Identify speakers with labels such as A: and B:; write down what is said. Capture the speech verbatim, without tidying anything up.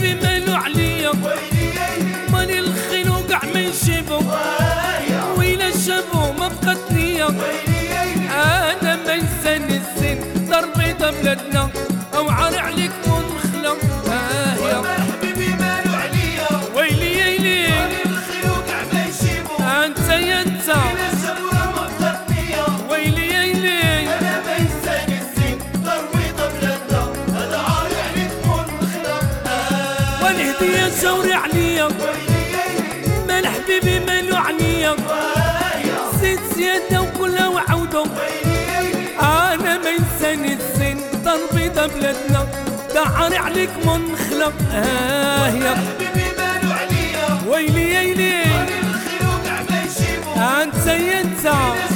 A: حبيبي مالو عليا، ماني الخيل وقع ما يشيبو، ويلا شافو ما بقت نية. انا ما ينساني الزين دار بيضا بلادنا، او عار عليك منخلة. اه يا
B: حبيبي مالو عليا،
A: ويلي يلي
B: ماني الخيل وقع ما يشيبو،
A: انت يا انت
B: ويلا شافو ما بقت نية.
A: ويلي يلي
B: انا ما ينساني الزين دار بيضا بلادنا، هذا عار عليك منخلة.
A: والهدية جوري عليا، مال حبيبي مالو عنيا، زيد زيادة وكلها وعودو. انا ما ينساني الزين دار بيضا بلادنا، دعاري عليك منخلة. اه يا
B: حبيبي مالو عليا،
A: ويلي يلي
B: ماني الخيل وقع ما يشيبو،
A: انت يا انت